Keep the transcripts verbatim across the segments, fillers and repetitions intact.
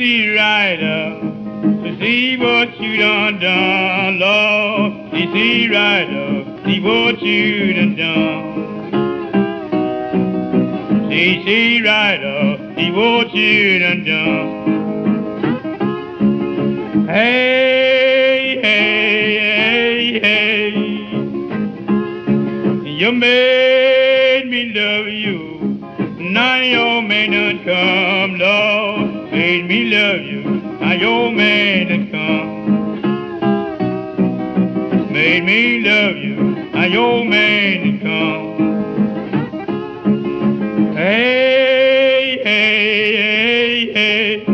Easy Rider, to see what you done done, Lord. Easy Rider, see what you done done. Easy Rider, see what you done done. Hey, hey, hey, hey, you made me love you. Now your man done come, Lord. Made me love you. Now your man done come. Made me love you. Now your man done come. Hey, hey, hey, hey.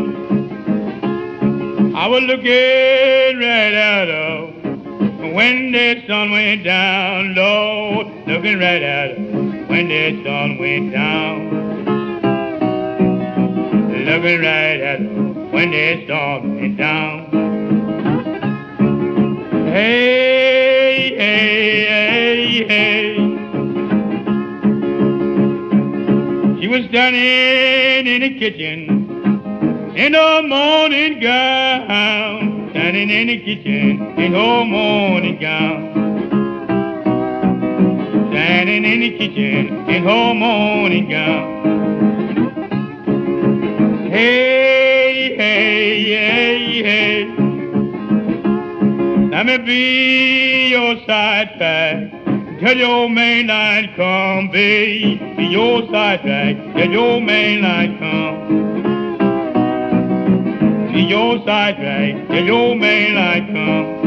I was looking right out of when the sun went down, Lord. Looking right out of when the sun went down. Looking right at when the storm went down. Hey, hey, hey, hey. She was standing in the kitchen in her morning gown. Standing in the kitchen in her morning gown. Standing in the kitchen in her morning gown. Hey, hey, hey, hey. Let me be your sidetrack till your main line come, babe. Be your sidetrack till your main line come. Be your sidetrack till your main line come.